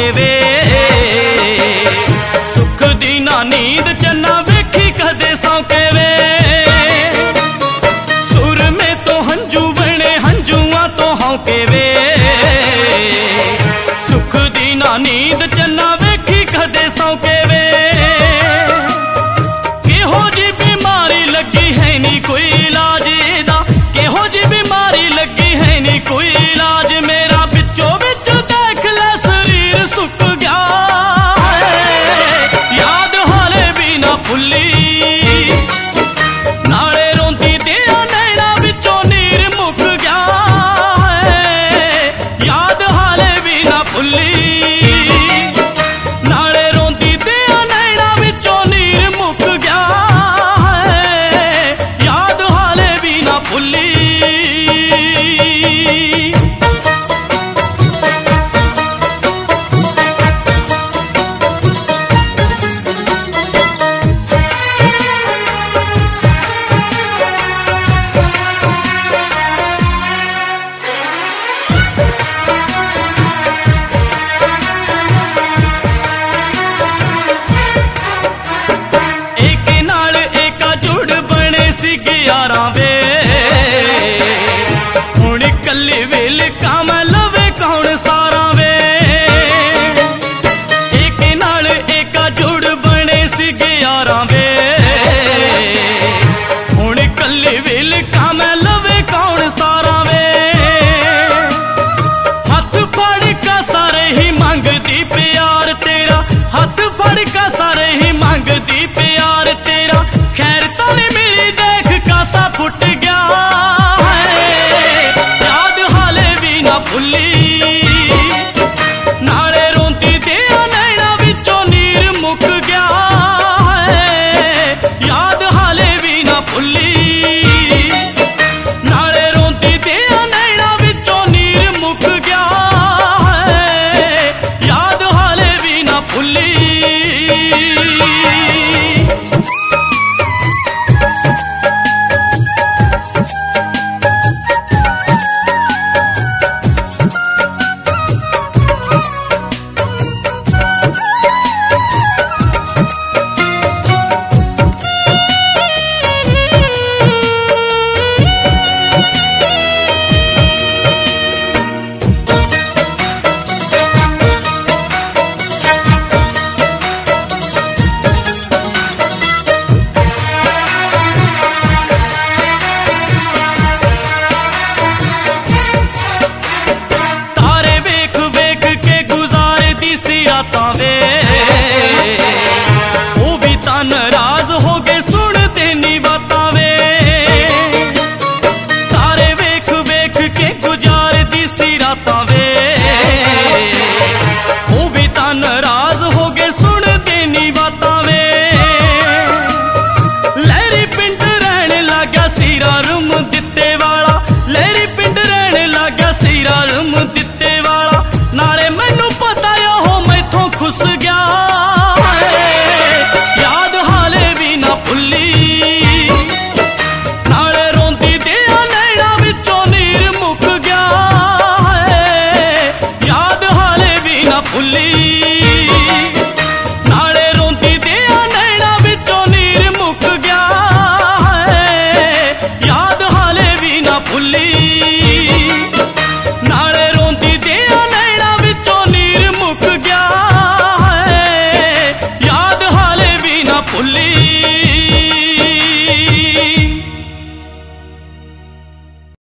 के वे। सुख दी ना नींद चन्ना वेखी कदे सौ के वे। सुर में तो हंजू बने हंजुआ तो हों के वे। सुख दी ना नींद चन्ना वेखी कदे सौ के वे। केहो जी बीमारी लगी है नी कोई इलाज एदा। केहो जी बीमारी लगी है नी कोई इलाज। मेरा बिचो बिच देख ले शरीर सुक गया है। याद हाले भी ना भुली नाले रोंदी दिया नैना बिचों नीर मुक गया है। याद हाले भी ना भुली नाले रोंदी दिया नैना बिचों नीर मुक गया है। याद हाले भी ना भुली। कल्ली वेल काम लवे कौन सारा वे। एक नाल एक जुड़ बने सी ग्यारह वे। हुण कल्ली वेल काम